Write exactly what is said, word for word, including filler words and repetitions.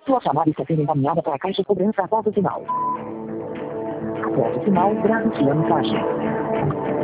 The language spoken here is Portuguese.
Sua chamada está sendo encaminhada para a caixa de cobrança após o sinal. Após o sinal, grave sua mensagem.